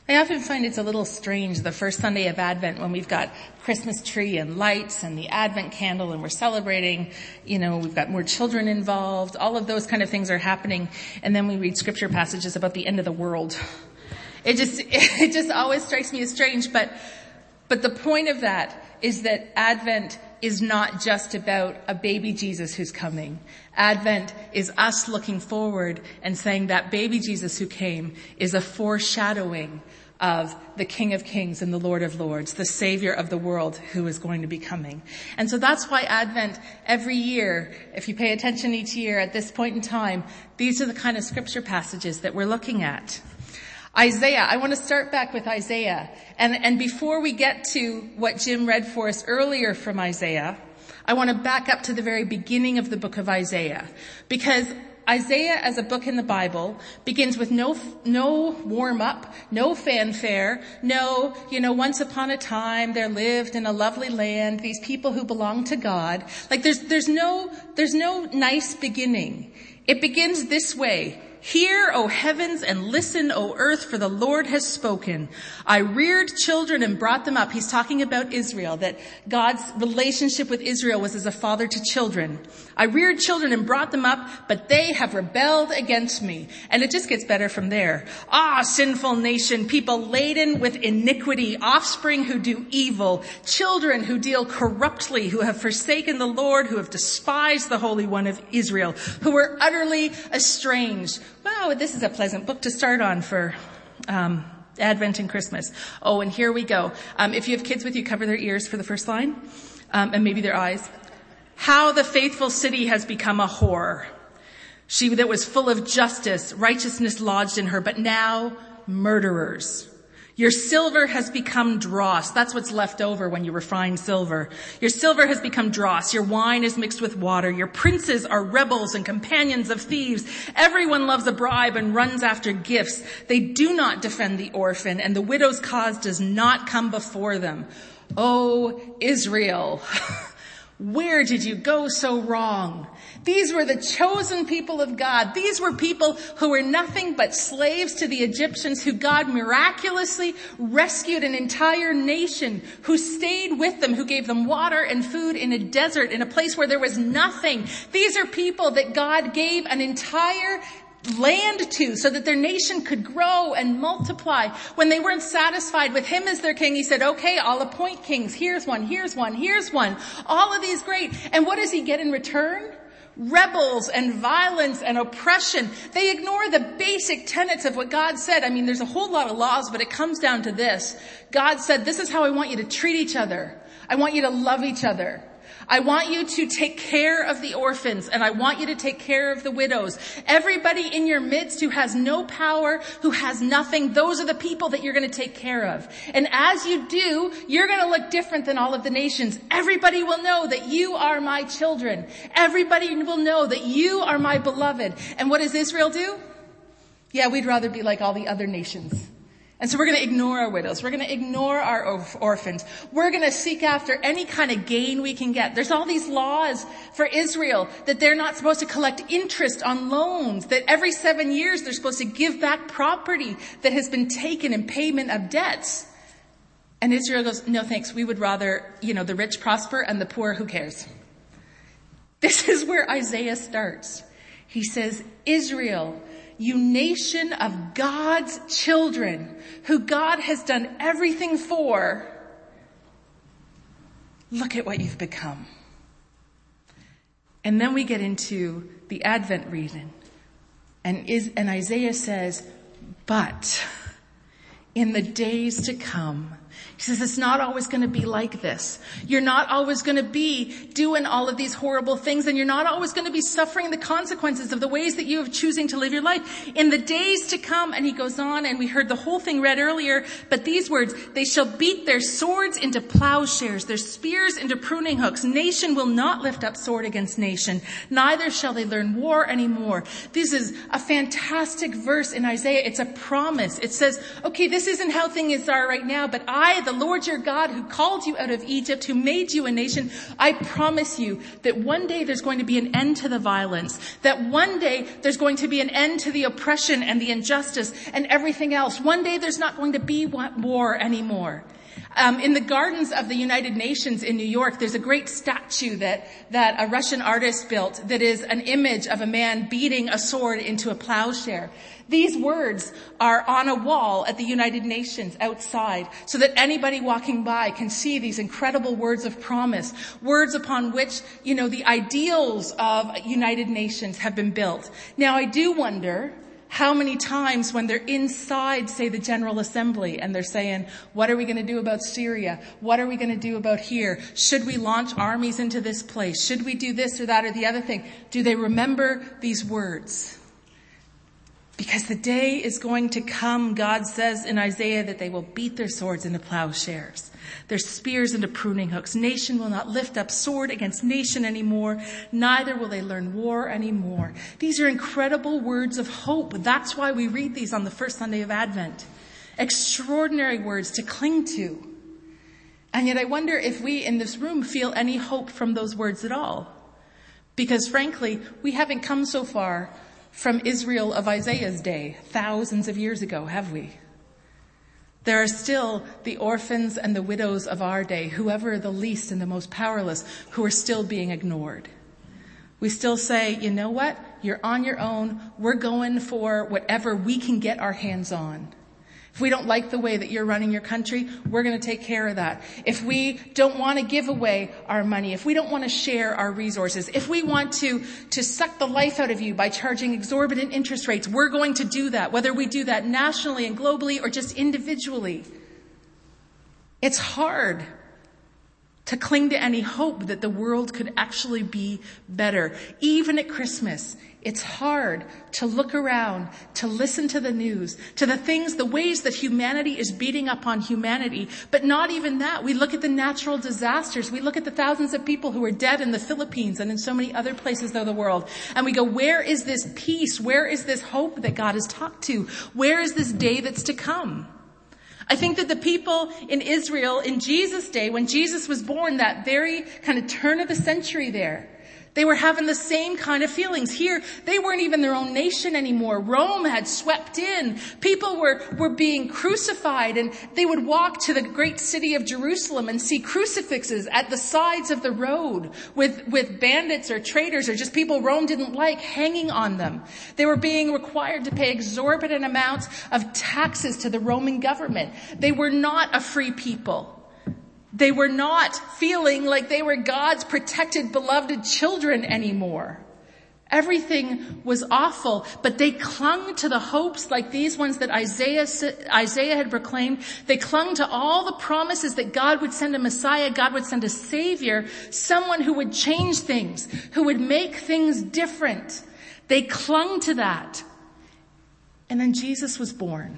I often find it's a little strange the first Sunday of Advent when we've got Christmas tree and lights and the Advent candle and we're celebrating, we've got more children involved, all of those kind of things are happening, and then we read scripture passages about the end of the world. It just always strikes me as strange, but the point of that is that Advent is not just about a baby Jesus who's coming. Advent is us looking forward and saying that baby Jesus who came is a foreshadowing of the King of Kings and the Lord of Lords, the Savior of the world who is going to be coming. And so that's why Advent every year, if you pay attention each year at this point in time, these are the kind of scripture passages that we're looking at. Isaiah, I want to start back with Isaiah. And before we get to what Jim read for us earlier from Isaiah, I want to back up to the very beginning of the book of Isaiah. Because Isaiah as a book in the Bible begins with no warm-up, no fanfare, no, once upon a time there lived in a lovely land these people who belong to God. Like there's no nice beginning. It begins this way. Hear, O heavens, and listen, O earth, for the Lord has spoken. I reared children and brought them up. He's talking about Israel, that God's relationship with Israel was as a father to children. I reared children and brought them up, but they have rebelled against me. And it just gets better from there. Ah, sinful nation, people laden with iniquity, offspring who do evil, children who deal corruptly, who have forsaken the Lord, who have despised the Holy One of Israel, who are utterly estranged. Wow, this is a pleasant book to start on for Advent and Christmas. Oh, and here we go. If you have kids with you, cover their ears for the first line, and maybe their eyes. How the faithful city has become a whore. She that was full of justice, righteousness lodged in her, but now murderers. Your silver has become dross. That's what's left over when you refine silver. Your silver has become dross. Your wine is mixed with water. Your princes are rebels and companions of thieves. Everyone loves a bribe and runs after gifts. They do not defend the orphan, and the widow's cause does not come before them. O Israel, where did you go so wrong? These were the chosen people of God. These were people who were nothing but slaves to the Egyptians, who God miraculously rescued an entire nation, who stayed with them, who gave them water and food in a desert, in a place where there was nothing. These are people that God gave an entire land to so that their nation could grow and multiply. When they weren't satisfied with him as their king, he said, okay, I'll appoint kings. Here's one, here's one, here's one. All of these great. And what does he get in return? Rebels and violence and oppression. They ignore the basic tenets of what God said. I mean, there's a whole lot of laws, but it comes down to this. God said, this is how I want you to treat each other. I want you to love each other. I want you to take care of the orphans, and I want you to take care of the widows. Everybody in your midst who has no power, who has nothing, those are the people that you're going to take care of. And as you do, you're going to look different than all of the nations. Everybody will know that you are my children. Everybody will know that you are my beloved. And what does Israel do? Yeah, we'd rather be like all the other nations. And so we're going to ignore our widows. We're going to ignore our orphans. We're going to seek after any kind of gain we can get. There's all these laws for Israel that they're not supposed to collect interest on loans, that every 7 years they're supposed to give back property that has been taken in payment of debts. And Israel goes, no thanks, we would rather, the rich prosper and the poor, who cares? This is where Isaiah starts. He says, Israel, you nation of God's children, who God has done everything for, look at what you've become. And then we get into the Advent reading. And Isaiah says, but in the days to come, he says, it's not always going to be like this. You're not always going to be doing all of these horrible things, and you're not always going to be suffering the consequences of the ways that you are choosing to live your life. In the days to come, and he goes on, and we heard the whole thing read earlier, but these words, they shall beat their swords into plowshares, their spears into pruning hooks. Nation will not lift up sword against nation, neither shall they learn war anymore. This is a fantastic verse in Isaiah. It's a promise. It says, okay, this isn't how things are right now, but I I, the Lord your God, who called you out of Egypt, who made you a nation, I promise you that one day there's going to be an end to the violence, that one day there's going to be an end to the oppression and the injustice and everything else. One day there's not going to be war anymore. In the gardens of the United Nations in New York, there's a great statue that a Russian artist built that is an image of a man beating a sword into a plowshare. These words are on a wall at the United Nations outside so that anybody walking by can see these incredible words of promise, words upon which, the ideals of United Nations have been built. Now, I do wonder how many times when they're inside, say, the General Assembly, and they're saying, what are we going to do about Syria? What are we going to do about here? Should we launch armies into this place? Should we do this or that or the other thing? Do they remember these words? Because the day is going to come, God says in Isaiah, that they will beat their swords into plowshares, their spears into pruning hooks. Nation will not lift up sword against nation anymore, neither will they learn war anymore. These are incredible words of hope. That's why we read these on the first Sunday of Advent. Extraordinary words to cling to. And yet I wonder if we in this room feel any hope from those words at all. Because frankly, we haven't come so far from Israel of Isaiah's day, thousands of years ago, have we? There are still the orphans and the widows of our day, whoever the least and the most powerless, who are still being ignored. We still say, you know what? You're on your own. We're going for whatever we can get our hands on. If we don't like the way that you're running your country, we're going to take care of that. If we don't want to give away our money, if we don't want to share our resources, if we want to suck the life out of you by charging exorbitant interest rates, we're going to do that, whether we do that nationally and globally or just individually. It's hard to cling to any hope that the world could actually be better. Even at Christmas, it's hard to look around, to listen to the news, to the ways that humanity is beating up on humanity. But not even that. We look at the natural disasters. We look at the thousands of people who are dead in the Philippines and in so many other places of the world. And we go, where is this peace? Where is this hope that God has talked to? Where is this day that's to come? I think that the people in Israel in Jesus' day, when Jesus was born, that very kind of turn of the century there, they were having the same kind of feelings. Here, they weren't even their own nation anymore. Rome had swept in. People were being crucified, and they would walk to the great city of Jerusalem and see crucifixes at the sides of the road with bandits or traitors or just people Rome didn't like hanging on them. They were being required to pay exorbitant amounts of taxes to the Roman government. They were not a free people. They were not feeling like they were God's protected, beloved children anymore. Everything was awful, but they clung to the hopes like these ones that Isaiah had proclaimed. They clung to all the promises that God would send a Messiah, God would send a Savior, someone who would change things, who would make things different. They clung to that. And then Jesus was born.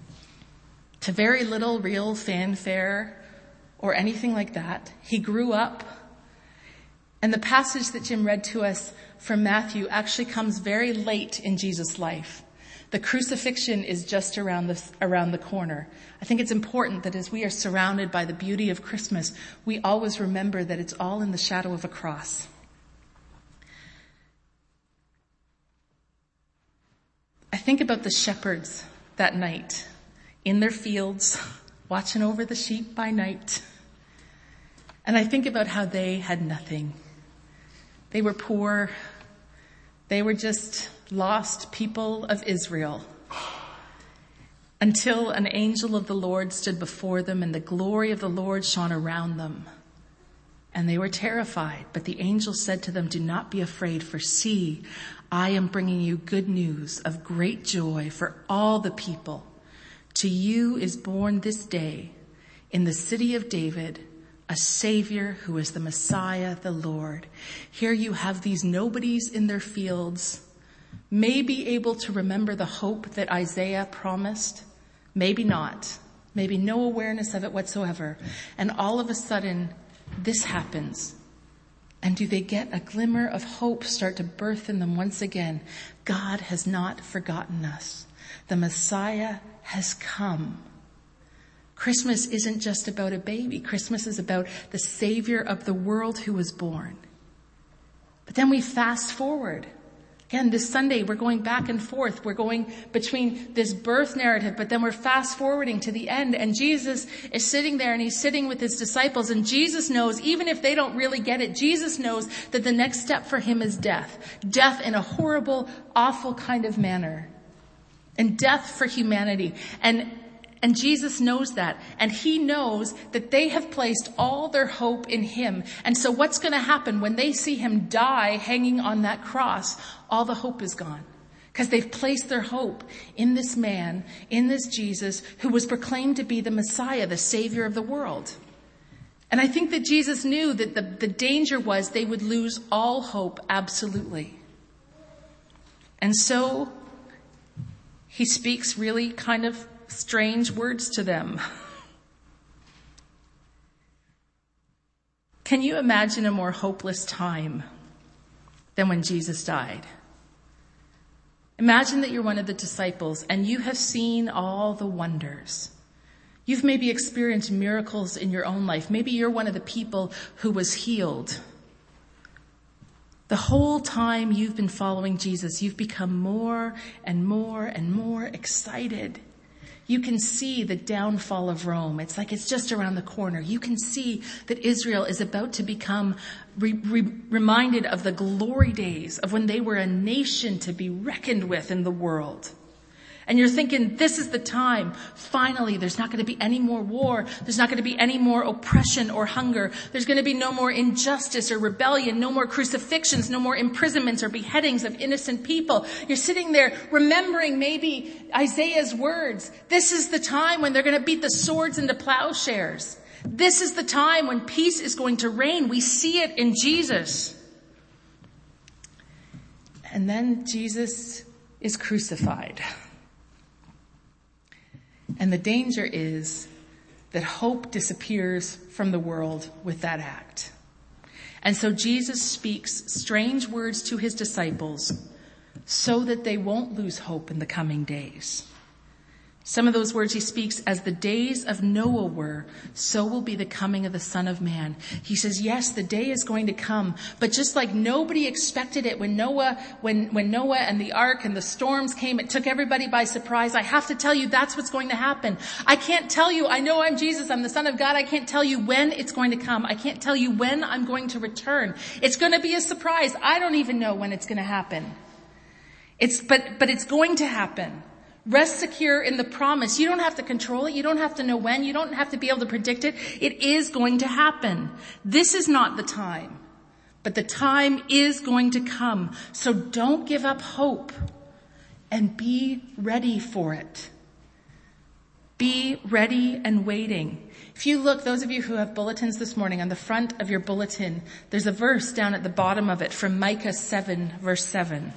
To very little real fanfare or anything like that. He grew up. And the passage that Jim read to us from Matthew actually comes very late in Jesus' life. The crucifixion is just around the corner. I think it's important that as we are surrounded by the beauty of Christmas, we always remember that it's all in the shadow of a cross. I think about the shepherds that night in their fields, watching over the sheep by night. And I think about how they had nothing. They were poor. They were just lost people of Israel. Until an angel of the Lord stood before them and the glory of the Lord shone around them. And they were terrified. But the angel said to them, "Do not be afraid, for see, I am bringing you good news of great joy for all the people. To you is born this day in the city of David a Savior who is the Messiah, the Lord." Here you have these nobodies in their fields, maybe able to remember the hope that Isaiah promised, maybe not, maybe no awareness of it whatsoever. And all of a sudden, this happens. And do they get a glimmer of hope start to birth in them once again? God has not forgotten us. The Messiah has come. Christmas isn't just about a baby. Christmas is about the Savior of the world who was born. But then we fast forward. Again, this Sunday, we're going back and forth. We're going between this birth narrative, but then we're fast forwarding to the end. And Jesus is sitting there and he's sitting with his disciples. And Jesus knows, even if they don't really get it, Jesus knows that the next step for him is death. Death in a horrible, awful kind of manner. And death for humanity. And Jesus knows that. And he knows that they have placed all their hope in him. And so what's going to happen when they see him die hanging on that cross? All the hope is gone. Because they've placed their hope in this man, in this Jesus, who was proclaimed to be the Messiah, the Savior of the world. And I think that Jesus knew that the danger was they would lose all hope absolutely. And so he speaks really kind of strange words to them. Can you imagine a more hopeless time than when Jesus died? Imagine that you're one of the disciples and you have seen all the wonders. You've maybe experienced miracles in your own life. Maybe you're one of the people who was healed. The whole time you've been following Jesus, you've become more and more and more excited. You can see the downfall of Rome. It's like it's just around the corner. You can see that Israel is about to become reminded of the glory days of when they were a nation to be reckoned with in the world. And you're thinking, this is the time. Finally, there's not going to be any more war. There's not going to be any more oppression or hunger. There's going to be no more injustice or rebellion, no more crucifixions, no more imprisonments or beheadings of innocent people. You're sitting there remembering maybe Isaiah's words. This is the time when they're going to beat the swords into plowshares. This is the time when peace is going to reign. We see it in Jesus. And then Jesus is crucified. And the danger is that hope disappears from the world with that act. And so Jesus speaks strange words to his disciples so that they won't lose hope in the coming days. Some of those words he speaks, as the days of Noah were, so will be the coming of the Son of Man. He says, yes, the day is going to come, but just like nobody expected it when Noah and the ark and the storms came, it took everybody by surprise. I have to tell you, that's what's going to happen. I can't tell you, I know I'm Jesus, I'm the Son of God. I can't tell you when it's going to come. I can't tell you when I'm going to return. It's going to be a surprise. I don't even know when it's going to happen. But it's going to happen. Rest secure in the promise. You don't have to control it. You don't have to know when. You don't have to be able to predict it. It is going to happen. This is not the time, but the time is going to come. So don't give up hope and be ready for it. Be ready and waiting. If you look, those of you who have bulletins this morning, on the front of your bulletin, there's a verse down at the bottom of it from Micah 7, verse 7.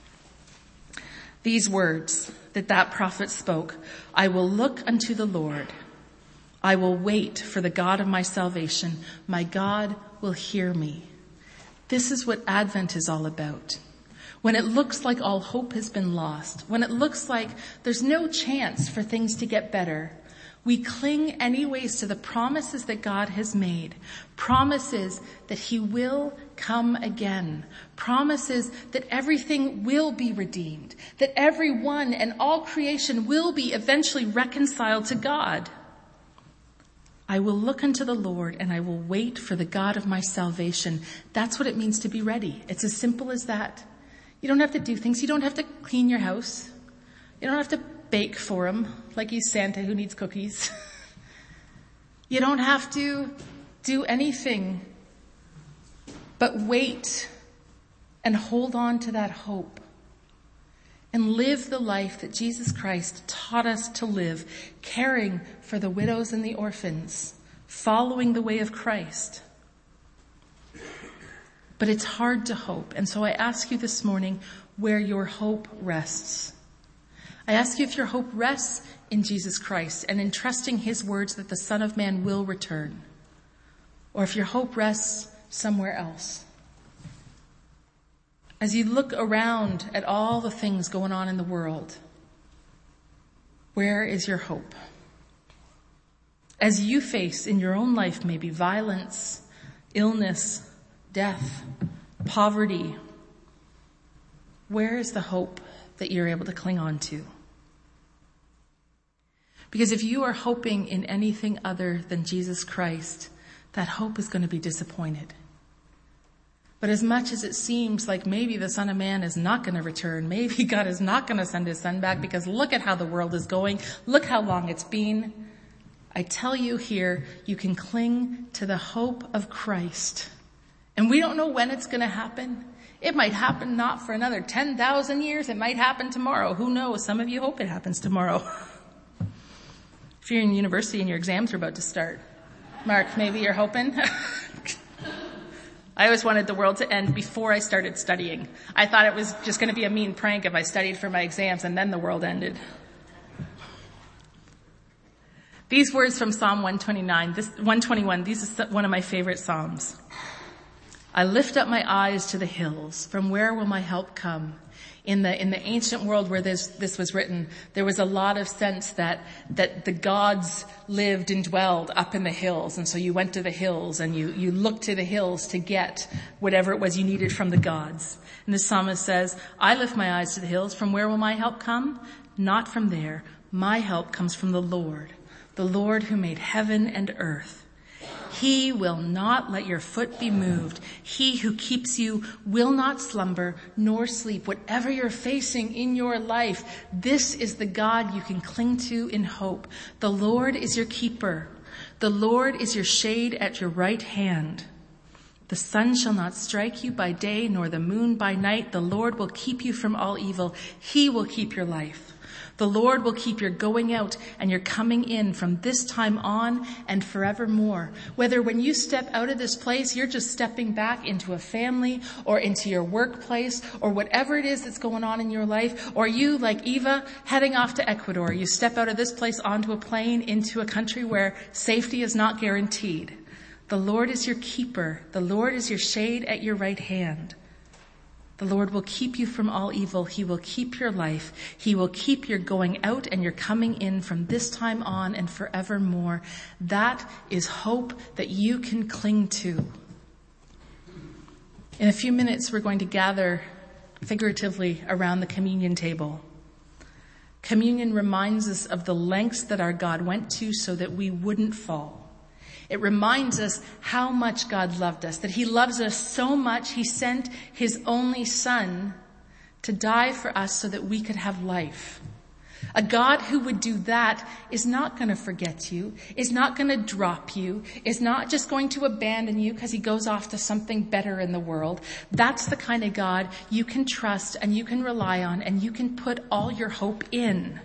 These words that prophet spoke, I will look unto the Lord. I will wait for the God of my salvation. My God will hear me. This is what Advent is all about. When it looks like all hope has been lost, when it looks like there's no chance for things to get better, we cling anyways to the promises that God has made. Promises that he will come again. Promises that everything will be redeemed. That everyone and all creation will be eventually reconciled to God. I will look unto the Lord and I will wait for the God of my salvation. That's what it means to be ready. It's as simple as that. You don't have to do things. You don't have to clean your house. You don't have to bake for him like he's Santa who needs cookies. You don't have to do anything but wait and hold on to that hope and live the life that Jesus Christ taught us to live, caring for the widows and the orphans, following the way of Christ. But it's hard to hope. And so I ask you this morning where your hope rests. I ask you if your hope rests in Jesus Christ and in trusting his words that the Son of Man will return, or if your hope rests somewhere else. As you look around at all the things going on in the world, where is your hope? As you face in your own life maybe violence, illness, death, poverty, where is the hope that you're able to cling on to? Because if you are hoping in anything other than Jesus Christ, that hope is going to be disappointed. But as much as it seems like maybe the Son of Man is not going to return, maybe God is not going to send his son back because look at how the world is going, look how long it's been, I tell you here, you can cling to the hope of Christ. And we don't know when it's going to happen. It might happen not for another 10,000 years. It might happen tomorrow. Who knows? Some of you hope it happens tomorrow. If you're in university and your exams are about to start. Mark, maybe you're hoping? I always wanted the world to end before I started studying. I thought it was just going to be a mean prank if I studied for my exams and then the world ended. These words from Psalm 121, this is one of my favorite Psalms. I lift up my eyes to the hills. From where will my help come? In the ancient world where this was written, there was a lot of sense that the gods lived and dwelled up in the hills. And so you went to the hills and you looked to the hills to get whatever it was you needed from the gods. And the psalmist says, I lift my eyes to the hills. From where will my help come? Not from there. My help comes from the Lord who made heaven and earth. He will not let your foot be moved. He who keeps you will not slumber nor sleep. Whatever you're facing in your life, this is the God you can cling to in hope. The Lord is your keeper. The Lord is your shade at your right hand. The sun shall not strike you by day, nor the moon by night. The Lord will keep you from all evil. He will keep your life. The Lord will keep your going out and your coming in from this time on and forevermore. Whether when you step out of this place, you're just stepping back into a family or into your workplace or whatever it is that's going on in your life, or you, like Eva, heading off to Ecuador. You step out of this place onto a plane into a country where safety is not guaranteed. The Lord is your keeper. The Lord is your shade at your right hand. The Lord will keep you from all evil. He will keep your life. He will keep your going out and your coming in from this time on and forevermore. That is hope that you can cling to. In a few minutes, we're going to gather figuratively around the communion table. Communion reminds us of the lengths that our God went to so that we wouldn't fall. It reminds us how much God loved us, that he loves us so much he sent his only son to die for us so that we could have life. A God who would do that is not going to forget you, is not going to drop you, is not just going to abandon you because he goes off to something better in the world. That's the kind of God you can trust and you can rely on and you can put all your hope in.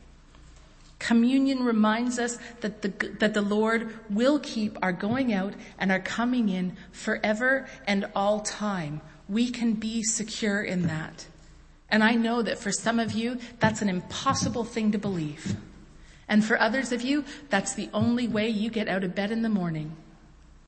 Communion reminds us that the Lord will keep our going out and our coming in forever and all time. We can be secure in that. And I know that for some of you, that's an impossible thing to believe. And for others of you, that's the only way you get out of bed in the morning.